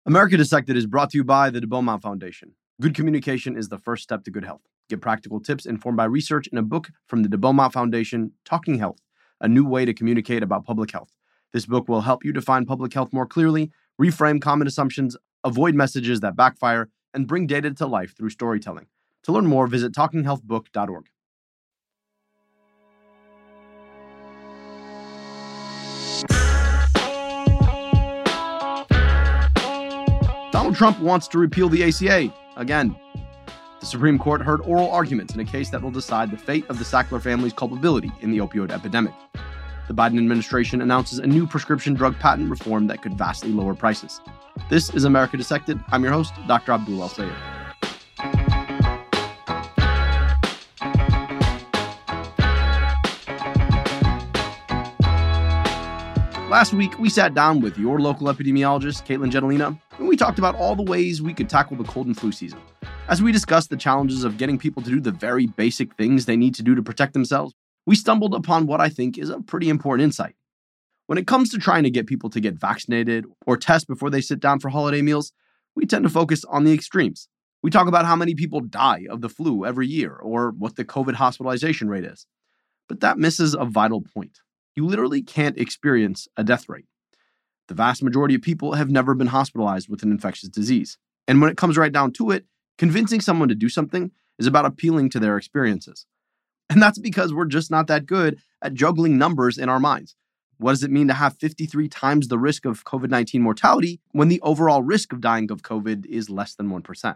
America Dissected is brought to you by the De Beaumont Foundation. Good communication is the first step to good health. Get practical tips informed by research in a book from the De Beaumont Foundation, Talking Health, a new way to communicate about public health. This book will help you define public health more clearly, reframe common assumptions, avoid messages that backfire, and bring data to life through storytelling. To learn more, visit talkinghealthbook.org. Donald Trump wants to repeal the ACA again. The Supreme Court heard oral arguments in a case that will decide the fate of the Sackler family's culpability in the opioid epidemic. The Biden administration announces a new prescription drug patent reform that could vastly lower prices. This is America Dissected. I'm your host, Dr. Abdul El-Sayed. Last week, we sat down with your local epidemiologist, Caitlin Gentilina, and we talked about all the ways we could tackle the cold and flu season. As we discussed the challenges of getting people to do the very basic things they need to do to protect themselves, we stumbled upon what I think is a pretty important insight. When it comes to trying to get people to get vaccinated or test before they sit down for holiday meals, we tend to focus on the extremes. We talk about how many people die of the flu every year or what the COVID hospitalization rate is. But that misses a vital point. You literally can't experience a death rate. The vast majority of people have never been hospitalized with an infectious disease. And when it comes right down to it, convincing someone to do something is about appealing to their experiences. And that's because we're just not that good at juggling numbers in our minds. What does it mean to have 53 times the risk of COVID-19 mortality when the overall risk of dying of COVID is less than 1%?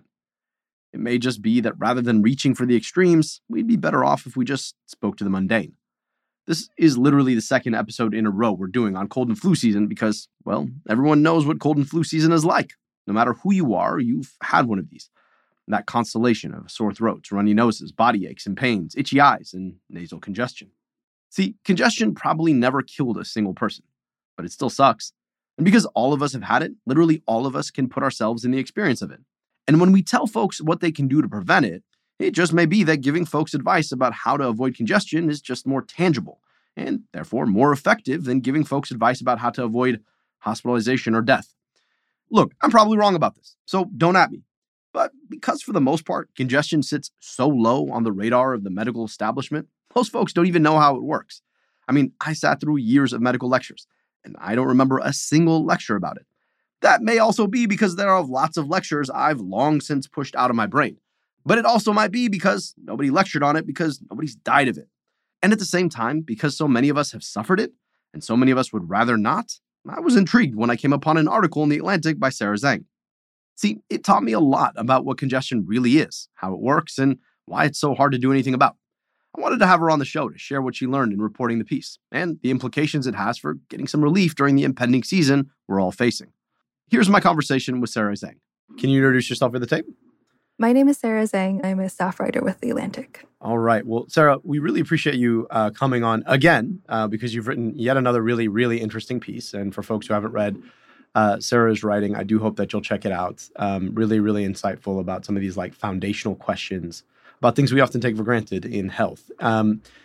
It may just be that rather than reaching for the extremes, we'd be better off if we just spoke to the mundane. This is literally the second episode in a row we're doing on cold and flu season because, well, everyone knows what cold and flu season is like. No matter who you are, you've had one of these. That constellation of sore throats, runny noses, body aches and pains, itchy eyes, and nasal congestion. See, congestion probably never killed a single person, but it still sucks. And because all of us have had it, literally all of us can put ourselves in the experience of it. And when we tell folks what they can do to prevent it, it just may be that giving folks advice about how to avoid congestion is just more tangible and therefore more effective than giving folks advice about how to avoid hospitalization or death. Look, I'm probably wrong about this, so don't at me. But because for the most part, congestion sits so low on the radar of the medical establishment, most folks don't even know how it works. I mean, I sat through years of medical lectures, and I don't remember a single lecture about it. That may also be because there are lots of lectures I've long since pushed out of my brain. But it also might be because nobody lectured on it because nobody's died of it. And at the same time, because so many of us have suffered it, and so many of us would rather not, I was intrigued when I came upon an article in The Atlantic by Sarah Zhang. See, it taught me a lot about what congestion really is, how it works, and why it's so hard to do anything about. I wanted to have her on the show to share what she learned in reporting the piece, and the implications it has for getting some relief during the impending season we're all facing. Here's my conversation with Sarah Zhang. Can you introduce yourself for the tape? My name is Sarah Zhang. I'm a staff writer with The Atlantic. All right. Well, Sarah, we really appreciate you coming on again because you've written yet another really, really interesting piece. And for folks who haven't read Sarah's writing, I do hope that you'll check it out. Really, really insightful about some of these like foundational questions about things we often take for granted in health. I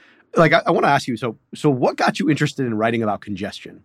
want to ask you, so what got you interested in writing about congestion?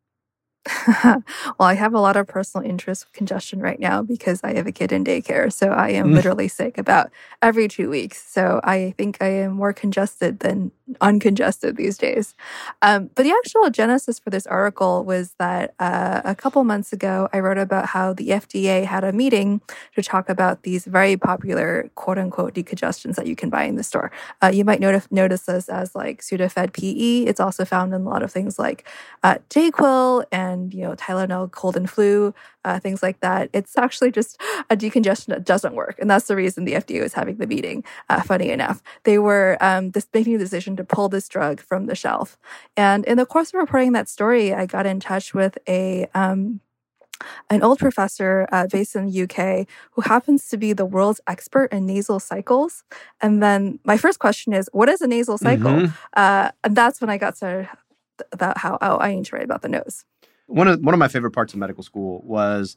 Well, I have a lot of personal interest with congestion right now because I have a kid in daycare. So I am literally sick about every 2 weeks. So I think I am more congested than uncongested these days. But the actual genesis for this article was that a couple months ago, I wrote about how the FDA had a meeting to talk about these very popular quote unquote decongestants that you can buy in the store. You might notice this as like Sudafed PE. It's also found in a lot of things like Dayquil and Tylenol cold and flu, things like that. It's actually just a decongestant that doesn't work. And that's the reason the FDA was having the meeting, funny enough. They were making the decision to pull this drug from the shelf. And in the course of reporting that story, I got in touch with an old professor based in the UK who happens to be the world's expert in nasal cycles. And then my first question is, what is a nasal cycle? And that's when I got started about how, I need to write about the nose. One of my favorite parts of medical school was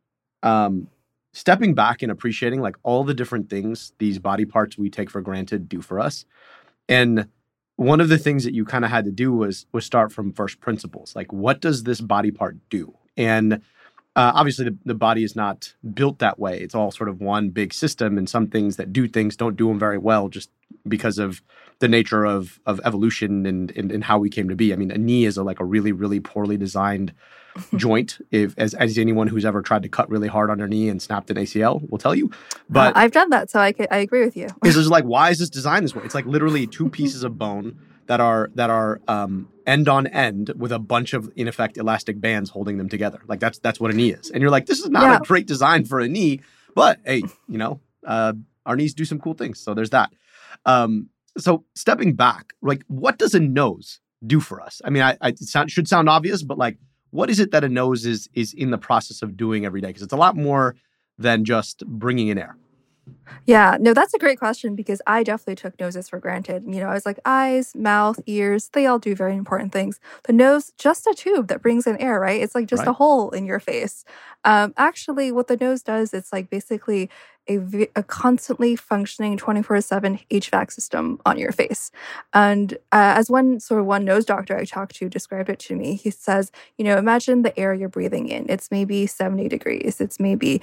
stepping back and appreciating like all the different things these body parts we take for granted do for us. And one of the things that you kind of had to do was start from first principles. Like, what does this body part do? And Obviously, the body is not built that way. It's all sort of one big system, and some things that do things don't do them very well just because of the nature of evolution and how we came to be. I mean, a knee is like a really, really poorly designed joint, as anyone who's ever tried to cut really hard on their knee and snapped an ACL will tell you. But I've done that, so I agree with you. It's just like, why is this designed this way? It's like literally two pieces of bone that are end on end with a bunch of, in effect, elastic bands holding them together. Like that's what a knee is. And you're like, this is not a great design for a knee, but hey, our knees do some cool things. So there's that. So stepping back, like, what does a nose do for us? I mean, it should sound obvious, but like, what is it that a nose is in the process of doing every day? Because it's a lot more than just bringing in air. Yeah, no, that's a great question because I definitely took noses for granted. I was like, eyes, mouth, ears, they all do very important things. The nose, just a tube that brings in air, right? It's like just a hole in your face. Actually, what the nose does, it's like basically a constantly functioning 24/7 HVAC system on your face. And as one nose doctor I talked to described it to me, he says, imagine the air you're breathing in. It's maybe 70 degrees. It's maybe,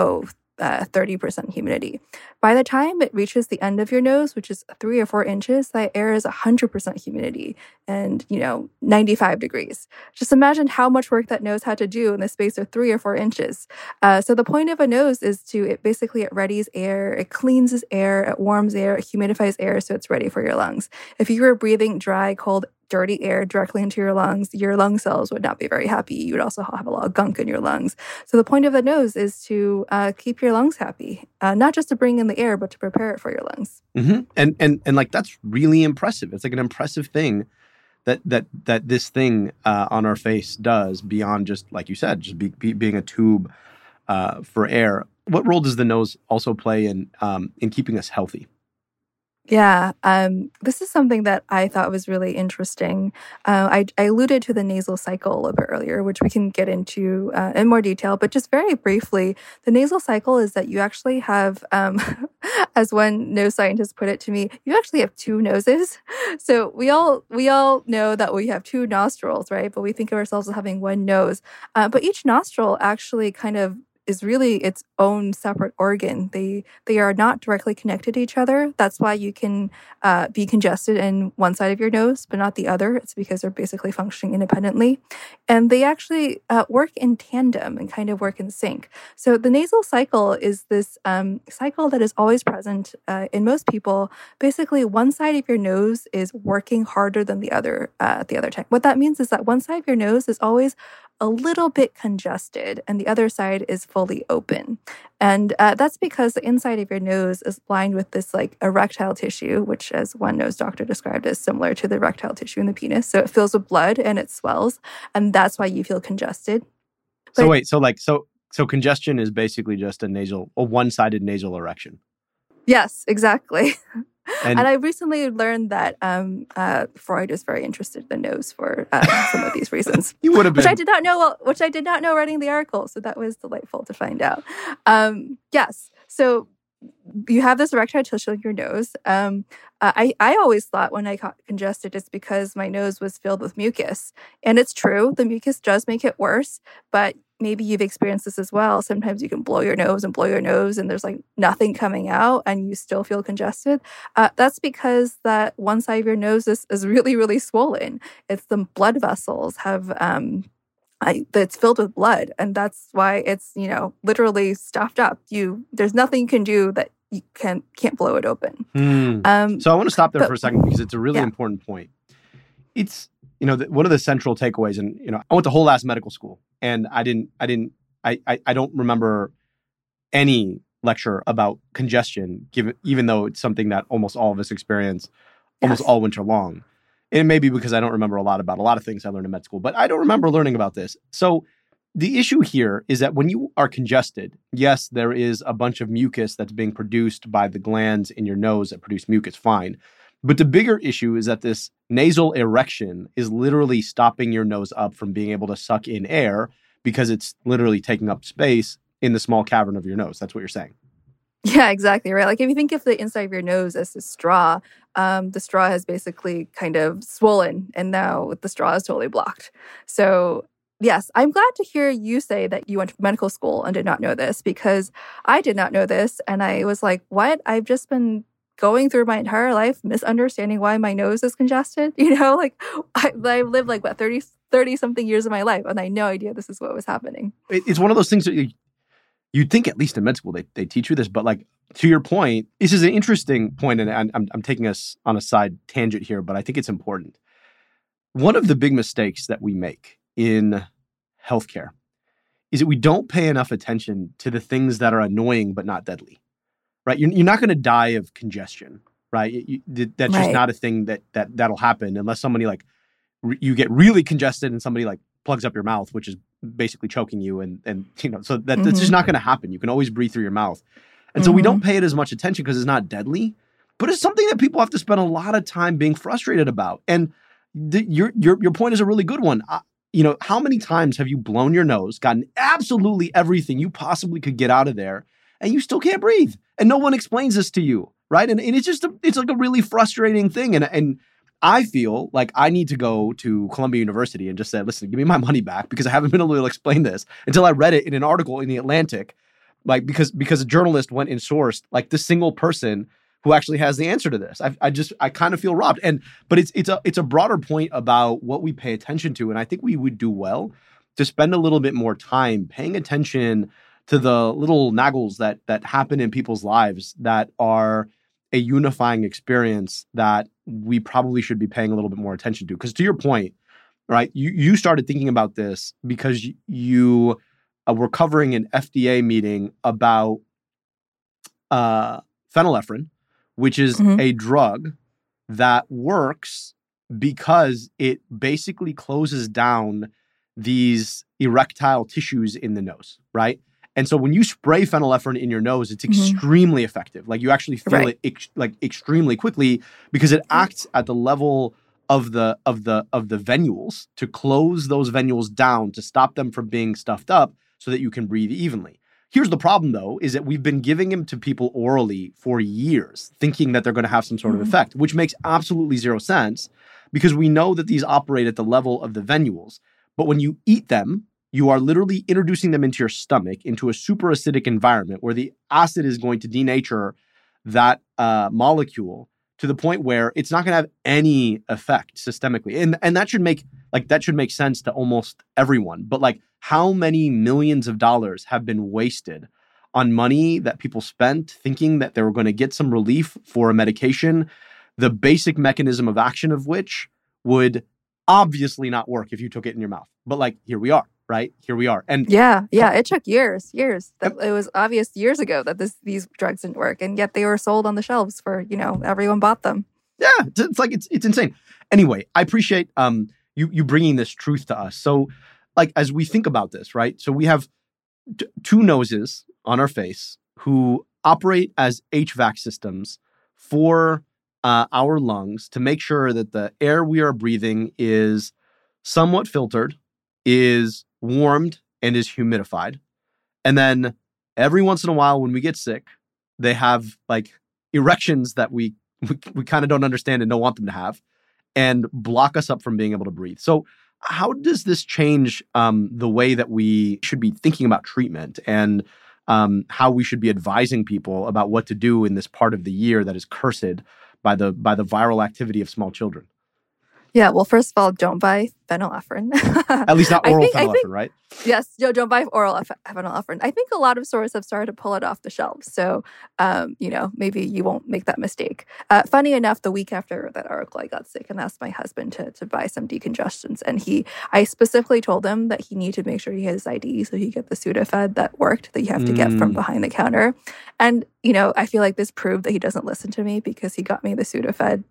30% humidity. By the time it reaches the end of your nose, which is 3 or 4 inches, that air is 100% humidity and, 95 degrees. Just imagine how much work that nose had to do in the space of 3 or 4 inches. So the point of a nose is it readies air, it cleanses air, it warms air, it humidifies air so it's ready for your lungs. If you were breathing dry, cold, dirty air directly into your lungs, your lung cells would not be very happy. You would also have a lot of gunk in your lungs. So the point of the nose is to keep your lungs happy, not just to bring in the air, but to prepare it for your lungs. Mm-hmm. And like, that's really impressive. It's like an impressive thing that this thing on our face does beyond just, like you said, just being a tube for air. What role does the nose also play in keeping us healthy? Yeah, this is something that I thought was really interesting. I alluded to the nasal cycle a little bit earlier, which we can get into in more detail, but just very briefly, the nasal cycle is that you actually have, as one nose scientist put it to me, you actually have 2 noses. So we all know that we have 2 nostrils, right? But we think of ourselves as having 1 nose. But each nostril actually kind of is really its own separate organ. They are not directly connected to each other. That's why you can be congested in one side of your nose, but not the other. It's because they're basically functioning independently. And they actually work in tandem and kind of work in sync. So the nasal cycle is this cycle that is always present in most people. Basically, one side of your nose is working harder than the other at the other time. What that means is that one side of your nose is always a little bit congested and the other side is fully open. And that's because the inside of your nose is lined with this like erectile tissue, which as one nose doctor described as similar to the erectile tissue in the penis. So it fills with blood and it swells. And that's why you feel congested. So congestion is basically just a one-sided nasal erection. Yes, exactly. And I recently learned that Freud is very interested in the nose for some of these reasons. You would have been. Which I did not know writing the article. So that was delightful to find out. Yes. So you have this erectile tissue in your nose. I always thought when I got congested, it's because my nose was filled with mucus. And it's true. The mucus does make it worse. But maybe you've experienced this as well. Sometimes you can blow your nose and there's like nothing coming out and you still feel congested. That's because that one side of your nose is really, really swollen. It's the blood vessels have that's filled with blood, and that's why it's literally stuffed up. There's nothing you can do that you can't blow it open. So I want to stop there for a second because it's a really important point. It's one of the central takeaways, and I went to whole ass medical school, and I don't remember any lecture about congestion, even though it's something that almost all of us experience almost all winter long. And it may be because I don't remember a lot of things I learned in med school, but I don't remember learning about this. So the issue here is that when you are congested, yes, there is a bunch of mucus that's being produced by the glands in your nose that produce mucus, fine. But the bigger issue is that this nasal erection is literally stopping your nose up from being able to suck in air because it's literally taking up space in the small cavern of your nose. That's what you're saying. Yeah, exactly, right? Like if you think of the inside of your nose as a straw, the straw has basically kind of swollen and now the straw is totally blocked. So Yes, I'm glad to hear you say that you went to medical school and did not know this, because I did not know this. And I was like, what? I've just been going through my entire life misunderstanding why my nose is congested. Like I've lived like, what, 30 something years of my life, and I had no idea this is what was happening. It's one of those things that you'd think, at least in med school, they teach you this. But like, to your point, this is an interesting point, and I'm taking us on a side tangent here, but I think it's important. One of the big mistakes that we make in healthcare is that we don't pay enough attention to the things that are annoying but not deadly, right? You're not going to die of congestion, right? That's just not a thing that'll happen unless somebody like you get really congested and somebody like plugs up your mouth, which is basically choking you, and so that's just not going to happen. You can always breathe through your mouth, and so we don't pay it as much attention because it's not deadly, but it's something that people have to spend a lot of time being frustrated about. And your point is a really good one. How many times have you blown your nose, gotten absolutely everything you possibly could get out of there, and you still can't breathe? And no one explains this to you, right? And it's just it's like a really frustrating thing. And I feel like I need to go to Columbia University and just say, listen, give me my money back, because I haven't been able to explain this until I read it in an article in The Atlantic, like because a journalist went and sourced like the single person who actually has the answer to this. I kind of feel robbed. But it's a broader point about what we pay attention to. And I think we would do well to spend a little bit more time paying attention to the little naggles that happen in people's lives that are a unifying experience that we probably should be paying a little bit more attention to. Because to your point, right, you started thinking about this because you were covering an FDA meeting about phenylephrine, which is a drug that works because it basically closes down these erectile tissues in the nose, right? And so when you spray phenylephrine in your nose, it's extremely effective. Like you actually feel it extremely quickly because it acts at the level of the venules to close those venules down to stop them from being stuffed up so that you can breathe evenly. Here's the problem, though, is that we've been giving them to people orally for years, thinking that they're going to have some sort of effect, which makes absolutely zero sense because we know that these operate at the level of the venules. But when you eat them, you are literally introducing them into your stomach, into a super acidic environment where the acid is going to denature that molecule to the point where it's not going to have any effect systemically. And that should make sense to almost everyone. But like, how many millions of dollars have been wasted on money that people spent thinking that they were going to get some relief for a medication, the basic mechanism of action of which would obviously not work if you took it in your mouth. But like, here we are, right? Here we are. And yeah, it took years. It was obvious years ago that these drugs didn't work, and yet they were sold on the shelves for, everyone bought them. Yeah, it's insane. Anyway, I appreciate you bringing this truth to us. So, like, as we think about this, right? So we have two noses on our face who operate as HVAC systems for our lungs to make sure that the air we are breathing is somewhat filtered, is warmed, and is humidified. And then every once in a while when we get sick, they have like erections that we kind of don't understand and don't want them to have and block us up from being able to breathe. So how does this change the way that we should be thinking about treatment and how we should be advising people about what to do in this part of the year that is cursed by the viral activity of small children? Yeah, well, first of all, don't buy phenylephrine. At least not oral phenylephrine, right? Yes, don't buy oral phenylephrine. I think a lot of stores have started to pull it off the shelves. So, maybe you won't make that mistake. Funny enough, the week after that article, I got sick and asked my husband to buy some decongestants. And I specifically told him that he needed to make sure he had his ID so he could get the Sudafed that worked, that you have to get from behind the counter. And, I feel like this proved that he doesn't listen to me because he got me the Sudafed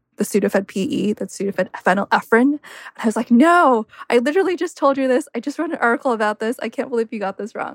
PE, that's Sudafed phenylephrine. And I was like, no, I literally just told you this. I just wrote an article about this. I can't believe you got this wrong.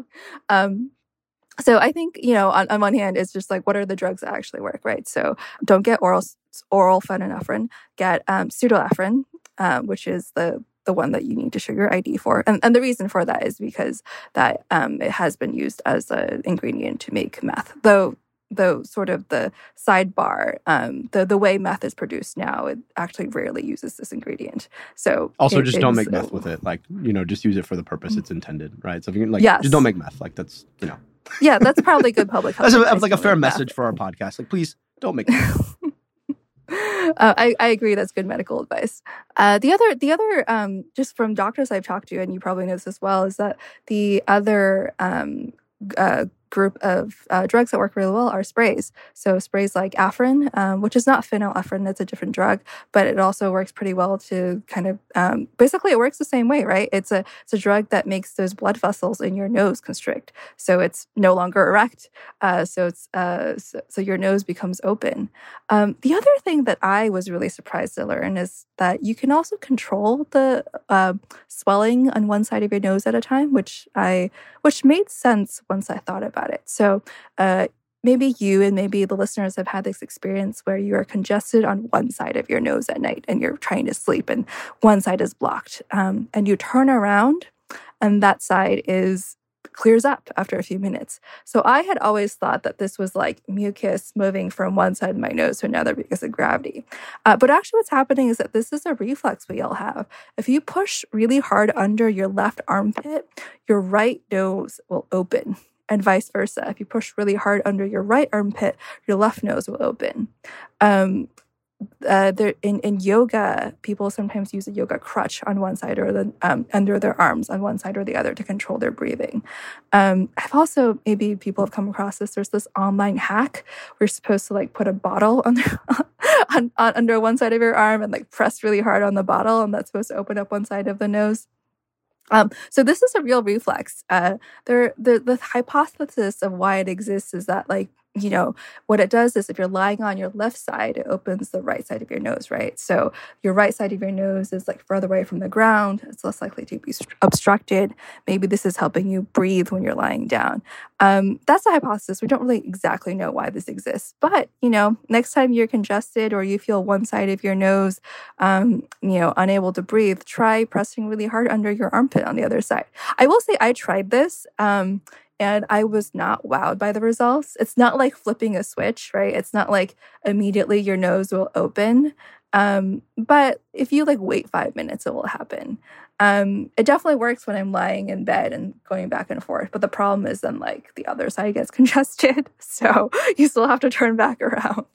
So I think, on one hand, it's just like, what are the drugs that actually work, right? So don't get oral phenylephrine, get pseudoephedrine, which is the one that you need to show your ID for. And the reason for that is because that it has been used as an ingredient to make meth, though though sort of the sidebar, the way meth is produced now, it actually rarely uses this ingredient. So also just don't make meth with it. Like, just use it for the purpose it's intended, right? So if you just don't make meth. Like that's, Yeah, that's probably good public health. That's like a fair message for our podcast. Like, please don't make meth. I agree. That's good medical advice. The other, just from doctors I've talked to, and you probably know this as well, is that the other group of drugs that work really well are sprays. So sprays like Afrin, which is not phenylephrine, that's a different drug, but it also works pretty well to kind of, basically it works the same way, right? It's a drug that makes those blood vessels in your nose constrict. So it's no longer erect. So your nose becomes open. The other thing that I was really surprised to learn is that you can also control the swelling on one side of your nose at a time, which made sense once I thought about it. So maybe you and maybe the listeners have had this experience where you are congested on one side of your nose at night and you're trying to sleep and one side is blocked. And you turn around and that side clears up after a few minutes. So I had always thought that this was like mucus moving from one side of my nose to another because of gravity. But actually what's happening is that this is a reflex we all have. If you push really hard under your left armpit, your right nose will open. And vice versa. If you push really hard under your right armpit, your left nose will open. In yoga, people sometimes use a yoga crutch on one side or under their arms on one side or the other to control their breathing. I've also, maybe people have come across this, there's this online hack where you're supposed to like put a bottle under one side of your arm and like press really hard on the bottle, and that's supposed to open up one side of the nose. So this is a real reflex. The hypothesis of why it exists is that, like, what it does is if you're lying on your left side, it opens the right side of your nose, right? So your right side of your nose is like further away from the ground. It's less likely to be obstructed. Maybe this is helping you breathe when you're lying down. That's the hypothesis. We don't really exactly know why this exists. But, next time you're congested or you feel one side of your nose, unable to breathe, try pressing really hard under your armpit on the other side. I will say I tried this. And I was not wowed by the results. It's not like flipping a switch, right? It's not like immediately your nose will open. But if you wait 5 minutes, it will happen. It definitely works when I'm lying in bed and going back and forth. But the problem is then the other side gets congested. So you still have to turn back around.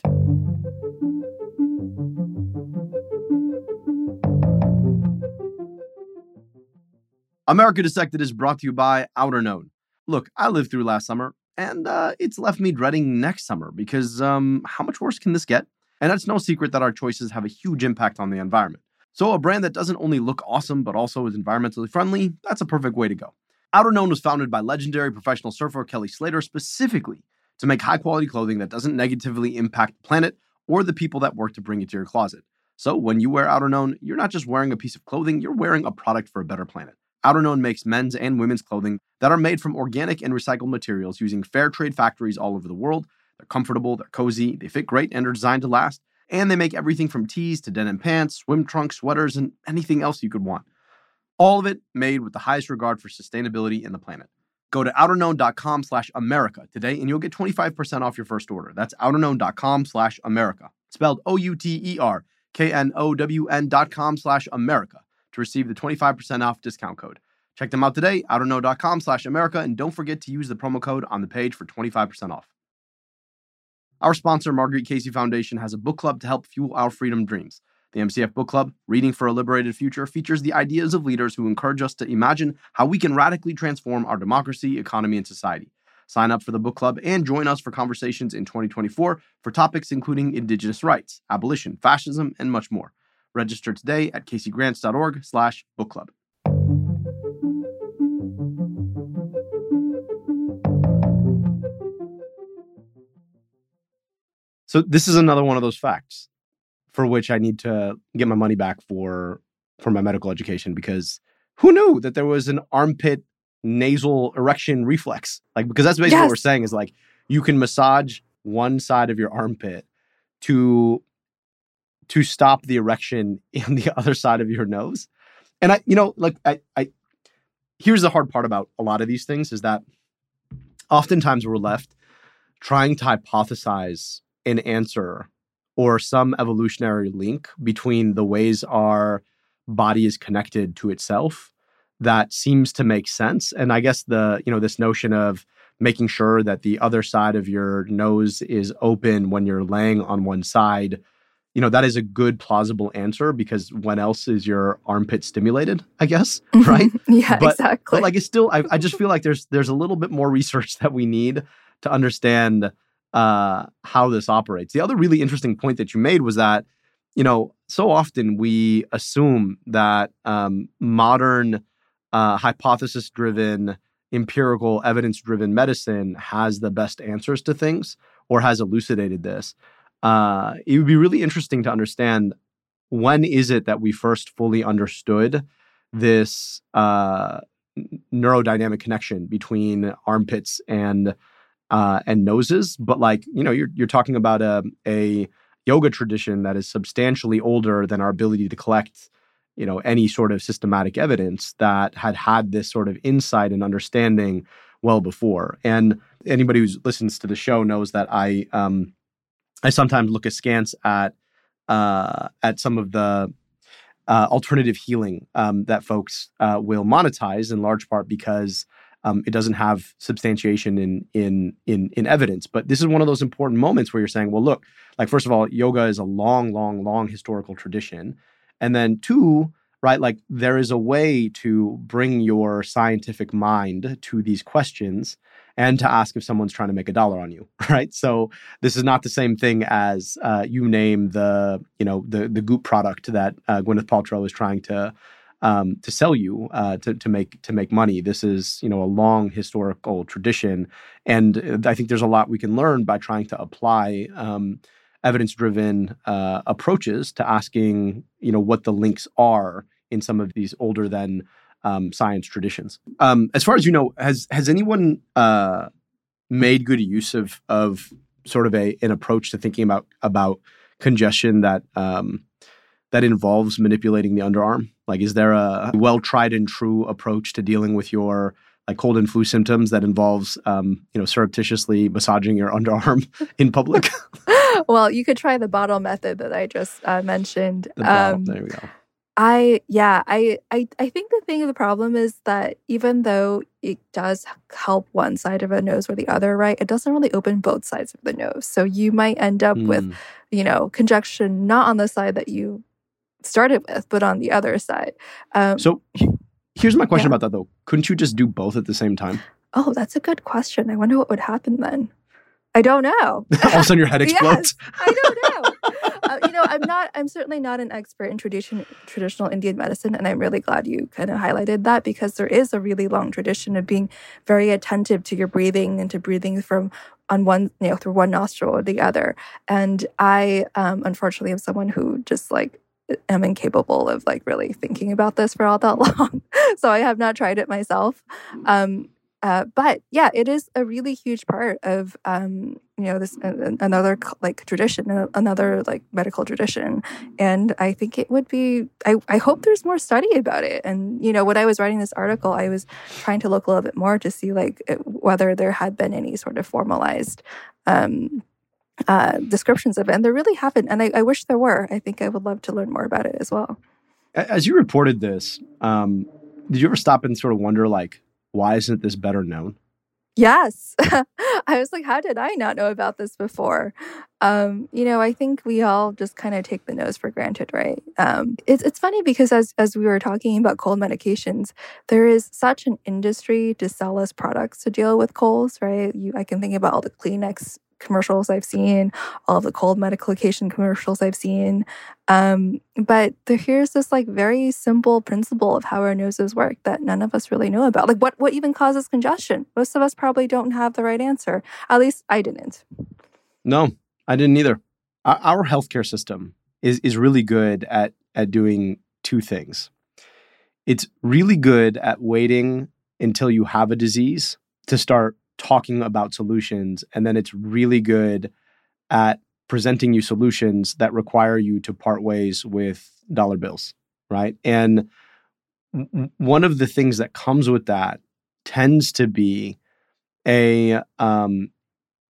America Dissected is brought to you by Outerknown. Look, I lived through last summer, and it's left me dreading next summer because how much worse can this get? And it's no secret that our choices have a huge impact on the environment. So a brand that doesn't only look awesome, but also is environmentally friendly, that's a perfect way to go. Outerknown was founded by legendary professional surfer Kelly Slater specifically to make high-quality clothing that doesn't negatively impact the planet or the people that work to bring it to your closet. So when you wear Outerknown, you're not just wearing a piece of clothing, you're wearing a product for a better planet. Outerknown makes men's and women's clothing that are made from organic and recycled materials using fair trade factories all over the world. They're comfortable, they're cozy, they fit great and are designed to last. And they make everything from tees to denim pants, swim trunks, sweaters, and anything else you could want. All of it made with the highest regard for sustainability and the planet. Go to outerknown.com/America today and you'll get 25% off your first order. That's outerknown.com/America. Spelled OUTERKNOWN.com/America. to receive the 25% off discount code. Check them out today, outerknown.com/America, and don't forget to use the promo code on the page for 25% off. Our sponsor, Marguerite Casey Foundation, has a book club to help fuel our freedom dreams. The MCF Book Club, Reading for a Liberated Future, features the ideas of leaders who encourage us to imagine how we can radically transform our democracy, economy, and society. Sign up for the book club and join us for conversations in 2024 for topics including Indigenous rights, abolition, fascism, and much more. Register today at caseygrants.org/book club. So this is another one of those facts for which I need to get my money back for my medical education, because who knew that there was an armpit nasal erection reflex? Because that's basically what we're saying is you can massage one side of your armpit to stop the erection in the other side of your nose. And here's the hard part about a lot of these things is that oftentimes we're left trying to hypothesize an answer or some evolutionary link between the ways our body is connected to itself that seems to make sense. And I guess this notion of making sure that the other side of your nose is open when you're laying on one side, that is a good plausible answer, because when else is your armpit stimulated, I guess, right? Yeah, exactly. But like, it's still, I just feel like there's a little bit more research that we need to understand how this operates. The other really interesting point that you made was that, so often we assume that modern hypothesis-driven, empirical, evidence-driven medicine has the best answers to things or has elucidated this. It would be really interesting to understand, when is it that we first fully understood this neurodynamic connection between armpits and noses. But you're talking about a yoga tradition that is substantially older than our ability to collect any sort of systematic evidence, that had this sort of insight and understanding well before. And anybody who listens to the show knows that I sometimes look askance at some of the alternative healing that folks will monetize, in large part because it doesn't have substantiation in evidence. But this is one of those important moments where you're saying, well, look, first of all, yoga is a long historical tradition. And then two, right, there is a way to bring your scientific mind to these questions and to ask if someone's trying to make $1 on you, right? So this is not the same thing as you name the Goop product that Gwyneth Paltrow is trying to sell you to make money. This is a long historical tradition, and I think there's a lot we can learn by trying to apply evidence-driven approaches to asking what the links are in some of these older than science traditions. As far as has anyone made good use of sort of an approach to thinking about congestion that involves manipulating the underarm? Is there a well tried and true approach to dealing with your cold and flu symptoms that involves surreptitiously massaging your underarm in public? Well, you could try the bottle method that I just mentioned. There we go. I think the problem is that even though it does help one side of a nose or the other, right, it doesn't really open both sides of the nose. So you might end up with, congestion not on the side that you started with, but on the other side. So here's my question about that, though. Couldn't you just do both at the same time? Oh, that's a good question. I wonder what would happen then. I don't know. All of a sudden your head explodes? Yes, I don't know. I'm certainly not an expert in traditional Indian medicine, and I'm really glad you kind of highlighted that, because there is a really long tradition of being very attentive to your breathing and to breathing through one nostril or the other. And I, unfortunately, am someone who just am incapable of really thinking about this for all that long. So I have not tried it myself. But yeah, it is a really huge part of this another tradition, another medical tradition, and I think it would be. I hope there's more study about it. And when I was writing this article, I was trying to look a little bit more to see whether there had been any sort of formalized descriptions of it, and there really haven't. And I wish there were. I think I would love to learn more about it as well. As you reported this, did you ever stop and sort of wonder why isn't this better known? Yes. I was like, how did I not know about this before? I think we all just kind of take the nose for granted, right? It's funny because as we were talking about cold medications, there is such an industry to sell us products to deal with colds, right? I can think about all the Kleenex commercials I've seen, all of the cold medication commercials I've seen. But here's this very simple principle of how our noses work that none of us really know about. What even causes congestion? Most of us probably don't have the right answer. At least I didn't. No, I didn't either. Our healthcare system is really good at doing two things. It's really good at waiting until you have a disease to start talking about solutions, and then it's really good at presenting you solutions that require you to part ways with dollar bills, right? And one of the things that comes with that tends to be a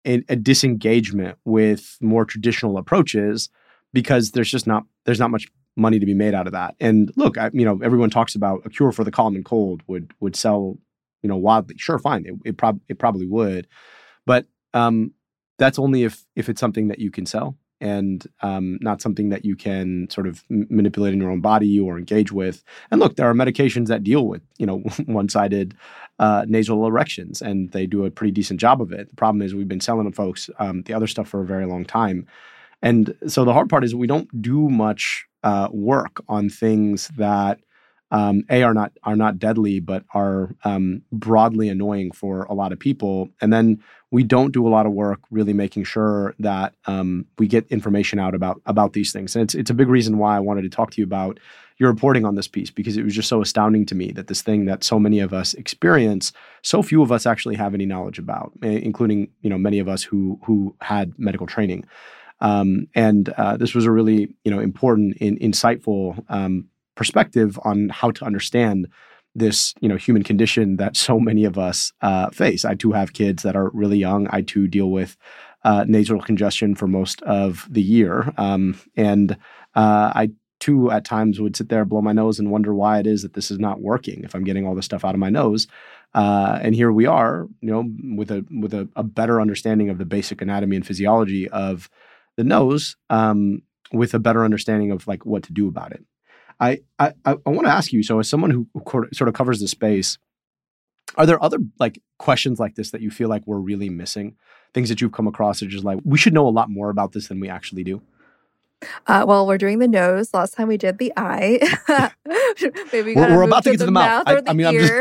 a disengagement with more traditional approaches because there's not much money to be made out of that. And look, everyone talks about a cure for the common cold would sell, wildly. Sure, fine, it probably would, but that's only if it's something that you can sell and not something that you can sort of manipulate in your own body or engage with. And look, there are medications that deal with, one-sided nasal erections, and they do a pretty decent job of it. The problem is we've been selling to folks the other stuff for a very long time. And so the hard part is we don't do much work on things that are not deadly, but are broadly annoying for a lot of people. And then we don't do a lot of work really making sure that we get information out about these things. And it's a big reason why I wanted to talk to you about your reporting on this piece, because it was just so astounding to me that this thing that so many of us experience, so few of us actually have any knowledge about, including many of us who had medical training. And this was a really important, insightful perspective on how to understand this human condition that so many of us face. I too have kids that are really young. I too deal with nasal congestion for most of the year, and I too at times would sit there, blow my nose, and wonder why it is that this is not working if I'm getting all this stuff out of my nose. And here we are, with a better understanding of the basic anatomy and physiology of the nose, with a better understanding of like what to do about it. I want to ask you, so as someone who sort of covers the space, are there other like questions like this that you feel like we're really missing? Things that you've come across that are just like, we should know a lot more about this than we actually do? Well, we're doing the nose. Last time we did the eye. Maybe we're about to get to the mouth. Or the ear.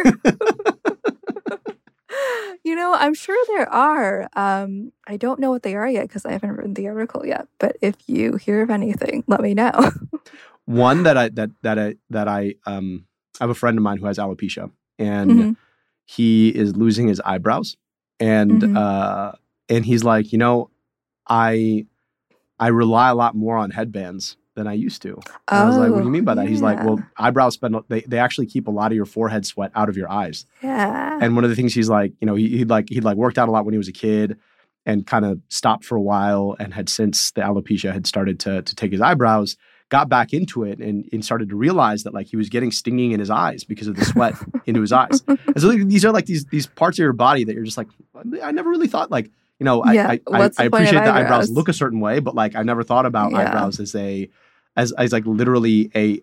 I'm sure there are. I don't know what they are yet because I haven't written the article yet. But if you hear of anything, let me know. One that I have a friend of mine who has alopecia, and he is losing his eyebrows, and he's like, I rely a lot more on headbands than I used to. And I was like, what do you mean by that? Yeah. He's like, well, eyebrows they actually keep a lot of your forehead sweat out of your eyes. Yeah. And one of the things he's like, he'd worked out a lot when he was a kid and kind of stopped for a while, and had since the alopecia had started to take his eyebrows, got back into it and started to realize that like he was getting stinging in his eyes because of the sweat into his eyes. And so these are like these parts of your body that you're just like, I never really thought like, I appreciate that eyebrows look a certain way, but like I never thought about eyebrows as like literally a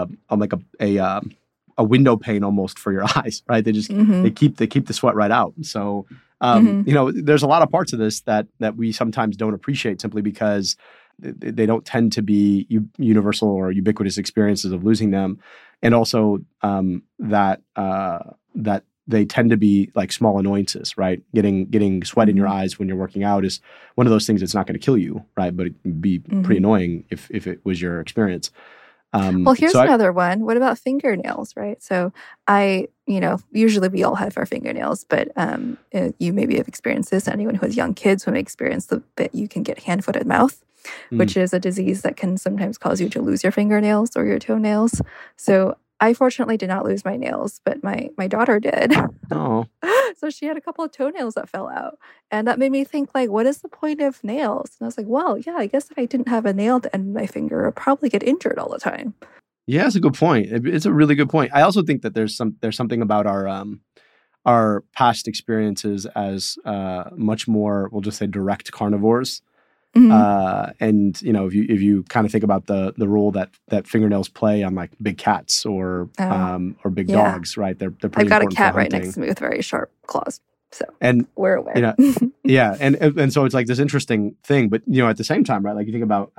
window pane almost for your eyes, right? They just they keep the sweat right out. So there's a lot of parts of this that we sometimes don't appreciate simply because they don't tend to be universal or ubiquitous experiences of losing them, and also that they tend to be like small annoyances, right? Getting sweat in your eyes when you're working out is one of those things that's not going to kill you, right? But it'd be pretty annoying if it was your experience. Well, here's another one. What about fingernails, right? So usually we all have our fingernails, but you maybe have experienced this. Anyone who has young kids who may experience that you can get hand, foot, and mouth, which is a disease that can sometimes cause you to lose your fingernails or your toenails. So I fortunately did not lose my nails, but my daughter did. Oh. So she had a couple of toenails that fell out. And that made me think, like, what is the point of nails? And I was like, well, yeah, I guess if I didn't have a nail at the end of my finger, I'd probably get injured all the time. Yeah, it's a good point. It's a really good point. I also think that there's something about our past experiences as much more, we'll just say, direct carnivores. And if you kind of think about the role that fingernails play on like big cats or big dogs, right? They're pretty. I've got a cat right next to me with very sharp claws, so we're aware. Yeah, and so it's like this interesting thing, but at the same time, right? Like you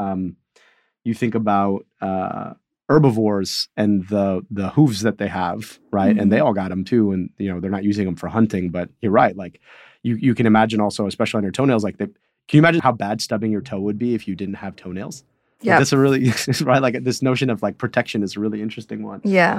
think about herbivores and the hooves that they have, right? And they all got them too, and they're not using them for hunting, but you're right. Like you can imagine also, especially on your toenails, like can you imagine how bad stubbing your toe would be if you didn't have toenails? Yeah, that's a really right. Like this notion of like protection is a really interesting one. Yeah.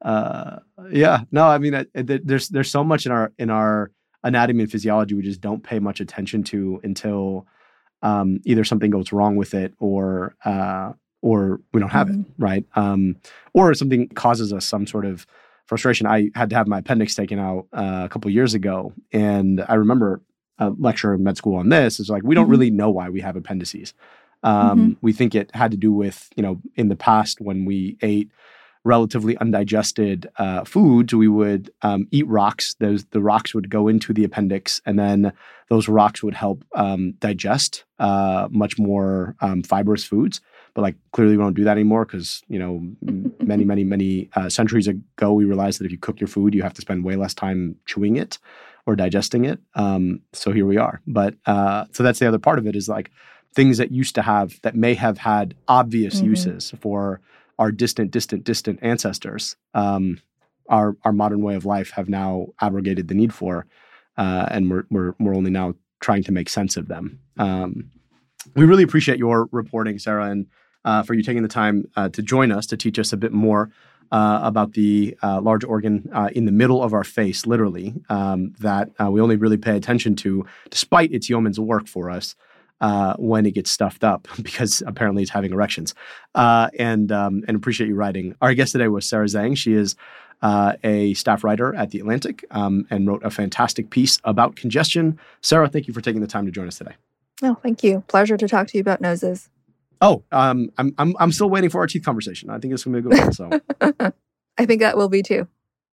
No, I mean, there's so much in our anatomy and physiology we just don't pay much attention to until either something goes wrong with it or we don't have it, right? Or something causes us some sort of frustration. I had to have my appendix taken out a couple years ago, and I remember a lecture in med school on this, is like, we don't really know why we have appendices. We think it had to do with, in the past when we ate relatively undigested foods, we would eat rocks. The rocks would go into the appendix, and then those rocks would help digest much more fibrous foods. But like clearly we don't do that anymore because, many centuries ago, we realized that if you cook your food, you have to spend way less time chewing it or digesting it. So here we are. But so that's the other part of it, is like things that used to have, that may have had obvious uses for our distant ancestors, our modern way of life have now abrogated the need for, and we're only now trying to make sense of them. We really appreciate your reporting, Sarah, and for you taking the time to join us to teach us a bit more about the large organ in the middle of our face, literally, that we only really pay attention to, despite its yeoman's work for us, when it gets stuffed up, because apparently it's having erections. And appreciate you writing. Our guest today was Sarah Zhang. She is a staff writer at The Atlantic and wrote a fantastic piece about congestion. Sarah, thank you for taking the time to join us today. Oh, thank you. Pleasure to talk to you about noses. Oh, I'm still waiting for our teeth conversation. I think it's going to be a good one. So I think that will be too.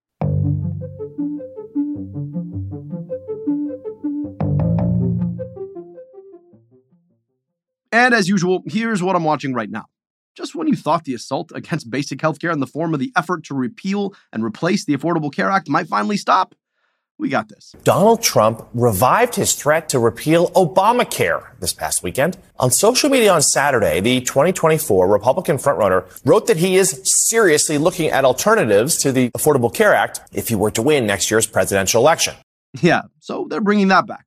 And as usual, here's what I'm watching right now. Just when you thought the assault against basic healthcare in the form of the effort to repeal and replace the Affordable Care Act might finally stop, we got this. Donald Trump revived his threat to repeal Obamacare this past weekend. On social media on Saturday, the 2024 Republican frontrunner wrote that he is seriously looking at alternatives to the Affordable Care Act if he were to win next year's presidential election. Yeah, so they're bringing that back.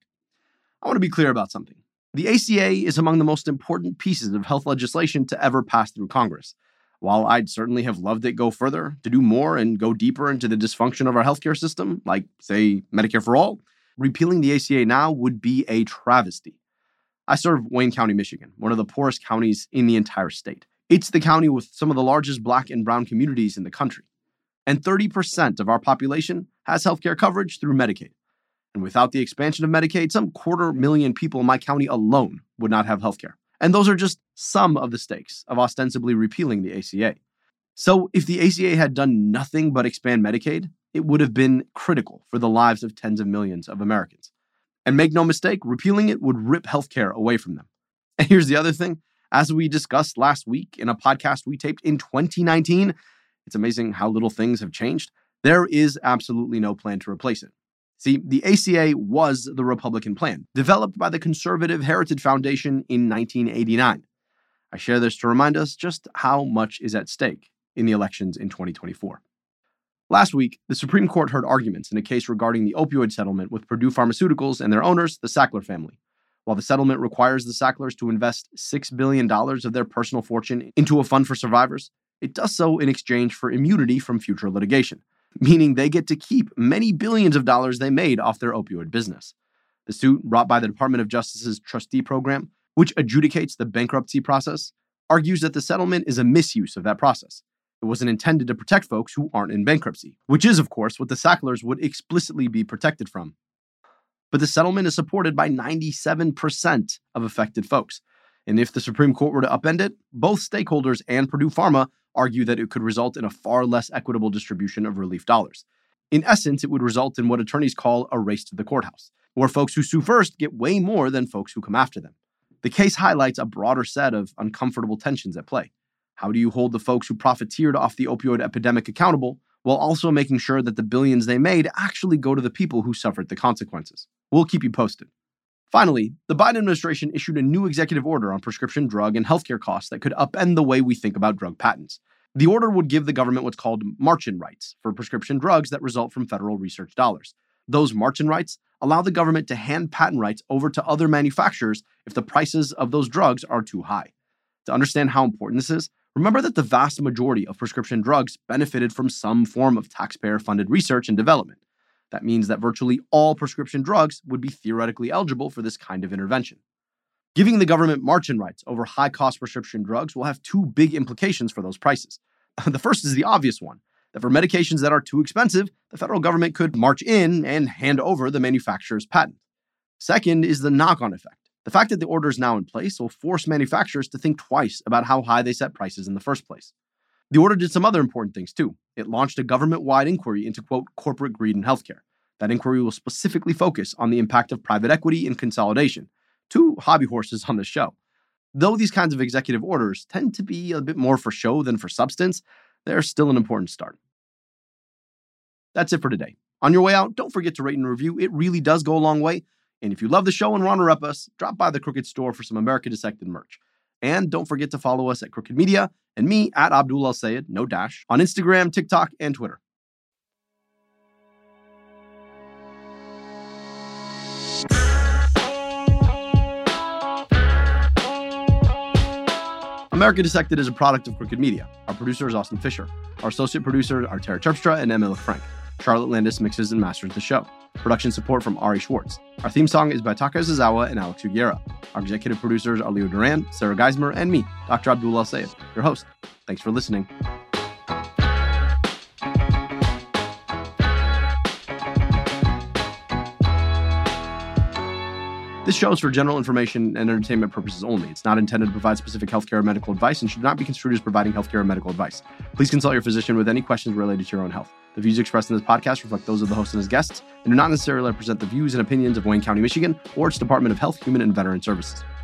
I want to be clear about something. The ACA is among the most important pieces of health legislation to ever pass through Congress. While I'd certainly have loved it go further, to do more and go deeper into the dysfunction of our healthcare system, like, say, Medicare for All, repealing the ACA now would be a travesty. I serve Wayne County, Michigan, one of the poorest counties in the entire state. It's the county with some of the largest Black and brown communities in the country. And 30% of our population has healthcare coverage through Medicaid. And without the expansion of Medicaid, some 250,000 people in my county alone would not have healthcare. And those are just some of the stakes of ostensibly repealing the ACA. So if the ACA had done nothing but expand Medicaid, it would have been critical for the lives of tens of millions of Americans. And make no mistake, repealing it would rip healthcare away from them. And here's the other thing. As we discussed last week in a podcast we taped in 2019, it's amazing how little things have changed. There is absolutely no plan to replace it. See, the ACA was the Republican plan, developed by the conservative Heritage Foundation in 1989. I share this to remind us just how much is at stake in the elections in 2024. Last week, the Supreme Court heard arguments in a case regarding the opioid settlement with Purdue Pharmaceuticals and their owners, the Sackler family. While the settlement requires the Sacklers to invest $6 billion of their personal fortune into a fund for survivors, it does so in exchange for immunity from future litigation, meaning they get to keep many billions of dollars they made off their opioid business. The suit, brought by the Department of Justice's trustee program, which adjudicates the bankruptcy process, argues that the settlement is a misuse of that process. It wasn't intended to protect folks who aren't in bankruptcy, which is, of course, what the Sacklers would explicitly be protected from. But the settlement is supported by 97% of affected folks. And if the Supreme Court were to upend it, both stakeholders and Purdue Pharma argue that it could result in a far less equitable distribution of relief dollars. In essence, it would result in what attorneys call a race to the courthouse, where folks who sue first get way more than folks who come after them. The case highlights a broader set of uncomfortable tensions at play. How do you hold the folks who profiteered off the opioid epidemic accountable, while also making sure that the billions they made actually go to the people who suffered the consequences? We'll keep you posted. Finally, the Biden administration issued a new executive order on prescription drug and healthcare costs that could upend the way we think about drug patents. The order would give the government what's called march-in rights for prescription drugs that result from federal research dollars. Those march-in rights allow the government to hand patent rights over to other manufacturers if the prices of those drugs are too high. To understand how important this is, remember that the vast majority of prescription drugs benefited from some form of taxpayer-funded research and development. That means that virtually all prescription drugs would be theoretically eligible for this kind of intervention. Giving the government march-in rights over high-cost prescription drugs will have two big implications for those prices. The first is the obvious one, that for medications that are too expensive, the federal government could march in and hand over the manufacturer's patent. Second is the knock-on effect. The fact that the order is now in place will force manufacturers to think twice about how high they set prices in the first place. The order did some other important things too. It launched a government-wide inquiry into, quote, corporate greed in healthcare. That inquiry will specifically focus on the impact of private equity and consolidation, two hobby horses on the show. Though these kinds of executive orders tend to be a bit more for show than for substance, they're still an important start. That's it for today. On your way out, don't forget to rate and review. It really does go a long way. And if you love the show and want to rep us, drop by the Crooked store for some America Dissected merch. And don't forget to follow us at Crooked Media and me at Abdul El-Sayed, no dash, on Instagram, TikTok, and Twitter. America Dissected is a product of Crooked Media. Our producer is Austin Fisher. Our associate producers are Tara Terpstra and Emily Frank. Charlotte Landis mixes and masters the show. Production support from Ari Schwartz. Our theme song is by Taka Zazawa and Alex Uguera. Our executive producers are Leo Duran, Sarah Geismer, and me, Dr. Abdul El-Sayed, your host. Thanks for listening. This show is for general information and entertainment purposes only. It's not intended to provide specific healthcare or medical advice and should not be construed as providing healthcare or medical advice. Please consult your physician with any questions related to your own health. The views expressed in this podcast reflect those of the host and his guests and do not necessarily represent the views and opinions of Wayne County, Michigan, or its Department of Health, Human and Veteran Services.